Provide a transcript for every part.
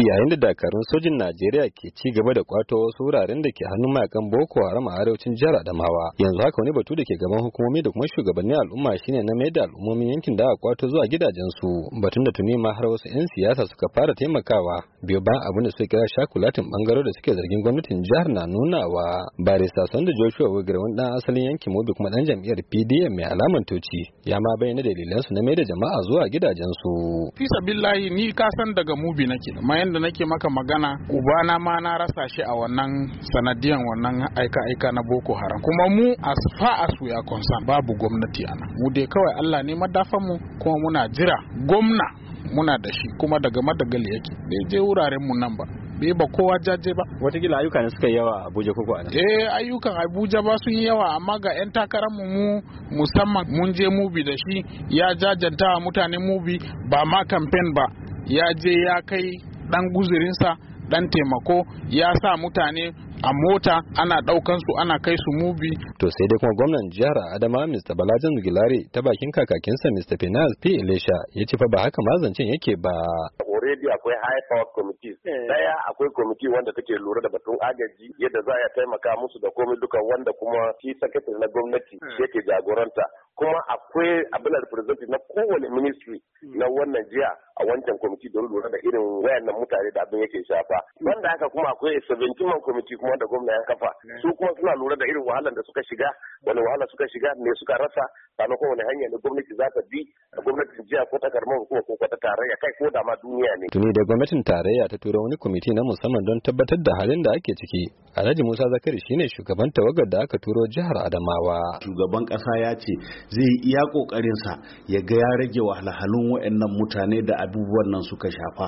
yayin da dakarun sojin Najeriya ke ci gaba da kwato wasu wuraren da ke hannun mayakan Boko Haram a arewacin jihar Adamawa. Yanzu haka wani batu da ke gaban hukumomi da kuma shugabannin al'umma shine na mai da al'ummomin yankin da aka kwato zuwa gidajensu. Batun da tuni ma har wasu 'yan siyasa suka fara taimakawa biyo bayan abin da suka kira shakulatin bangaro da suke zargin gwamnatin jihar na nunawa. Barista Sanda Joshua Wigire, wani dan asalin yankin Mobi kuma dan jam'iyyar PDM mai alaman toci, ya ma bayyana dalilansu na mai da jama'a zuwa gidajensu. Fi sabillahi ni ka san daga Mobi nake, da nake maka magana ubana ma na rasa shi a wannan sanadiyan wannan aika na Boko Haram, kuma mu as far as we are concerned babu gwamnati ana, mu dai kawai Allah ne madafan mu, kuma muna jira gwamna muna da shi kuma daga Madagali yake, bai je wuraren mu nan ba, bai ba kowa jaje ba. Watakila ayyuka ne suka yi yawa a Abuja koko a nan? Ayyukan Abuja ba sun yi yawa, amma ga 'yan takarar mu musamman mun je Mubi da shi, ya jajanta wa mutanen Mubi, ba ma campaign ba, ya je ya kai dan guzurinsa, dan taimako, ya sa mutane a mota ana daukan su ana kai su Mubi. To sai dai kuma gwamnan jihar Adamawa Mr. Balajan Gilari ta bakin kakakinsa Mr. Finance P. Elisha ya ce fa ba haka mazancin yake ba. Already akwai high power committees. Daya akwai committee wanda take lura da batun agaji, yadda za a taimaka musu da komai dukan, wanda kuma shi secretary na gwamnati yake jagoranta. Kuma akwai abin representative na kowane ministry na wannan jiha a wancan committee don lura da irin wayannan mutane da abin yake shafa. Wanda haka kuma akwai 17-man committee kuma da gwamna ya kafa. Su kuma suna lura da irin wahalar da suka shiga, wani wahala suka shiga, me suka rasa, sannan kuma wani hanya ne gwamnati za ta bi, da gwamnatin jiha ko ta karamar hukuma ko ta tarayya, kai ko da ma duniya ne. Tuni da gwamnatin tarayya ta tura wani kwamiti na musamman don tabbatar da halin da ake ciki. Alhaji Musa Zakari shine shugaban tawagar da aka turo jihar Adamawa. Shugaban kasa ya ce zai iya kokarin sa ya ga ya rage wahalhalun waɗannan mutane da abubuwan nan suka shafa.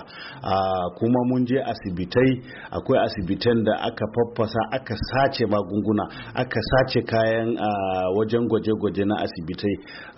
Kuma mun je asibitai, akwai asibitan da aka faffasa, aka sace magunguna, aka sace kayan wajen gwaje-gwaje na asibitai.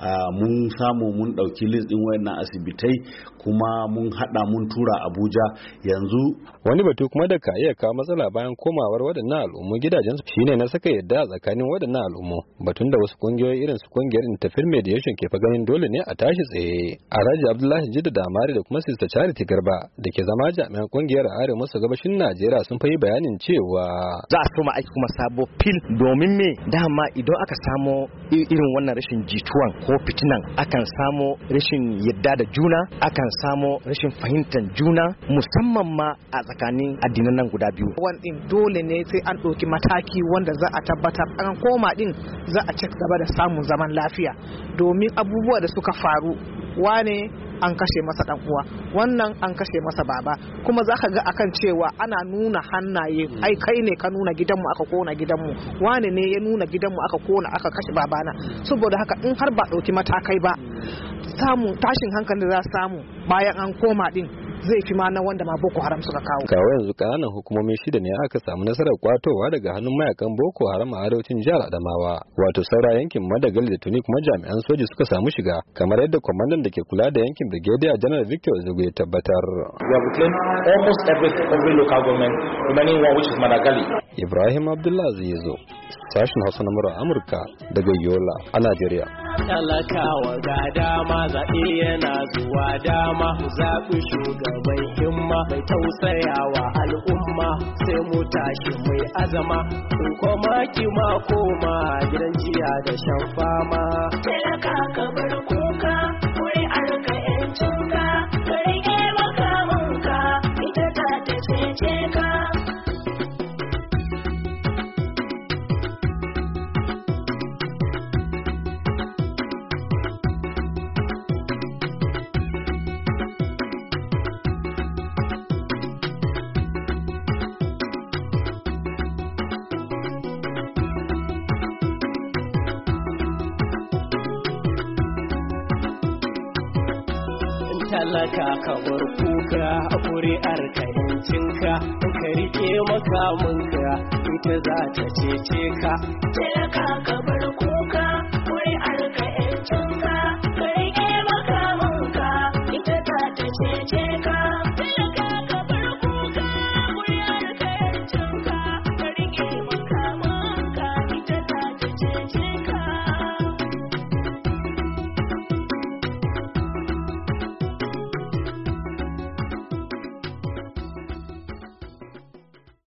Mun samu mun ɗauki list ɗin waɗannan asibitai, kuma mun hada mun tura Abuja yanzu. Wani batu kuma da ka iya kawo matsala bayan komawar waɗannan al'ummu gidajensu shine na saka yadda a tsakanin waɗannan al'ummu, batun da wasu kungiyoyi irin su kungiyar Interfaith Mediation ke fa ganin dole ne a tashi tsaye. Alhaji Abdullahi Jidda Damari da kuma Sister Charity Garba da ke zama jami'an kungiyar Arewa maso gabashin Najeriya sun yi bayanin cewa za a soma aiki kuma sabo fil, domin me dama idan aka samo irin wannan rashin jituwan ko fitinan, akan samo rashin yadda da juna, akan samo rashin fahimtar juna, musamman ma a tsakanin addinan nan guda biyu. Wannan dole ne sai an ɗauki mataki wanda za a tabbatar an koma din za a ci gaba da samun zaman lafiya, domin abubuwa da suka faru, wane an kashe masa dan uwa, wannan an kashe masa baba, kuma zaka ga akan cewa ana nuna hannaye, ai kai ne ka nuna gidanmu aka kona gidanmu, wane ne ya nuna gidanmu aka kona aka kashe babana. Saboda haka in har ba ɗauki matakai ba, samun tashin hankali za samu bayan an koma din zai fi ma na wanda ma Boko Haram suka kawo. Kawo yanzu kananan hukumomi 6 ne aka samu nasarar kwatowa daga hannun mayakan Boko Haram a arewacin jihar Adamawa, wato saura yankin Madagali da tuni kuma jami'an soji suka samu shiga, kamar yadda kwamandan da ke kula da yankin Brigadier General Victor Ozugu ya tabbatar. We have reclaimed almost every local government, remaining one which is Madagali. Ibrahim Abdullah Zizo, sashin Hausa na Amurka daga Yola a Najeriya. Talakawa ga dama, zaɓe yana zuwa dama, zaɓi shugaban himma mai tausayawa al'umma, sai mu tashi mai azama, in koma kima koma gidan jiya da shan fama. Talaka ka bar kuka, wuri arka yancinka, ka rike makamanka, ita ta cece ka. Talaka ka bar kuka, kuri'ar ka yancinka, ka rike makamanka, ita za ta cece ka. Talaka ka bar kuka,